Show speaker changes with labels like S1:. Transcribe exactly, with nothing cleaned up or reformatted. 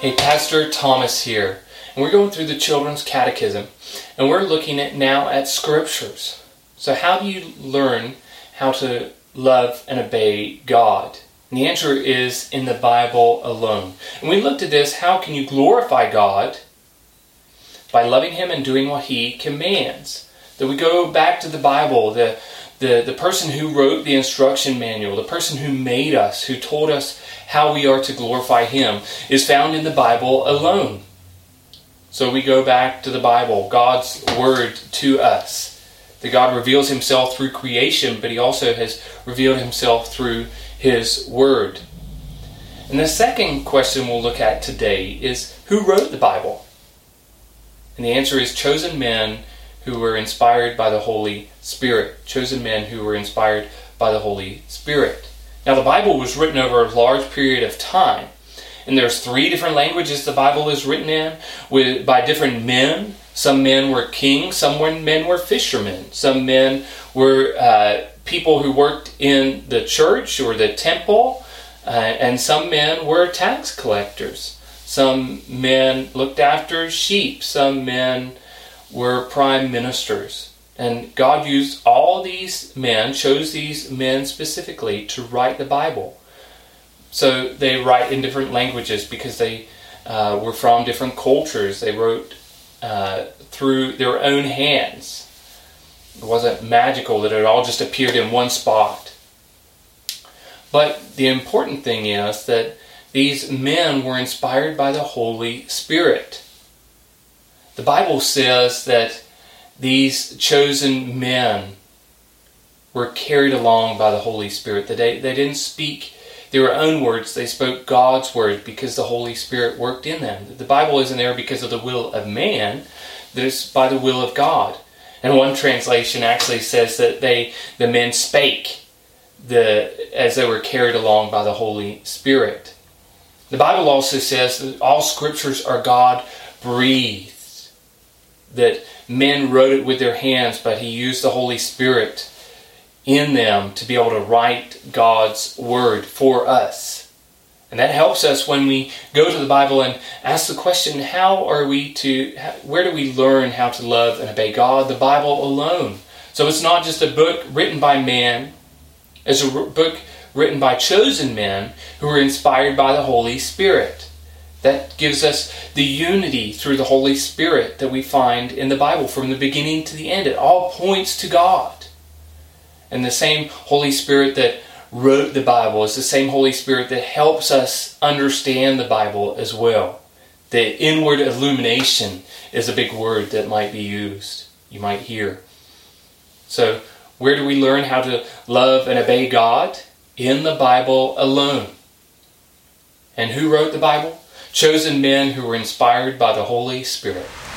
S1: Hey, Pastor Thomas here, and we're going through the Children's Catechism, and we're looking at now at Scriptures. So how do you learn how to love and obey God? And the answer is in the Bible alone. And we looked at this, how can you glorify God? By loving Him and doing what He commands. That we go back to the Bible, the, the, the person who wrote the instruction manual, the person who made us, who told us how we are to glorify Him, is found in the Bible alone. So we go back to the Bible, God's Word to us. That God reveals Himself through creation, but He also has revealed Himself through His Word. And the second question we'll look at today is, who wrote the Bible? And the answer is chosen men who were inspired by the Holy Spirit. Chosen men who were inspired by the Holy Spirit. Now the Bible was written over a large period of time. And there's three different languages the Bible is written in with, by different men. Some men were kings, some men were fishermen. Some men were uh, people who worked in the church or the temple. Uh, and some men were tax collectors. Some men looked after sheep. Some men were prime ministers. And God used all these men, chose these men specifically to write the Bible. So they write in different languages because they uh, were from different cultures. They wrote uh, through their own hands. It wasn't magical that it all just appeared in one spot. But the important thing is that these men were inspired by the Holy Spirit. The Bible says that these chosen men were carried along by the Holy Spirit. That they, they didn't speak their own words, they spoke God's word because the Holy Spirit worked in them. The Bible isn't there because of the will of man, that it's by the will of God. And one translation actually says that they, the men spake the, as they were carried along by the Holy Spirit. The Bible also says that all scriptures are God-breathed. That men wrote it with their hands, but He used the Holy Spirit in them to be able to write God's Word for us. And that helps us when we go to the Bible and ask the question, how are we to, where do we learn how to love and obey God? The Bible alone. So it's not just a book written by man, it's a book written by chosen men who were inspired by the Holy Spirit. That gives us the unity through the Holy Spirit that we find in the Bible from the beginning to the end. It all points to God. And the same Holy Spirit that wrote the Bible is the same Holy Spirit that helps us understand the Bible as well. The inward illumination is a big word that might be used. You might hear. So, where do we learn how to love and obey God? In the Bible alone. And who wrote the Bible? Chosen men who were inspired by the Holy Spirit.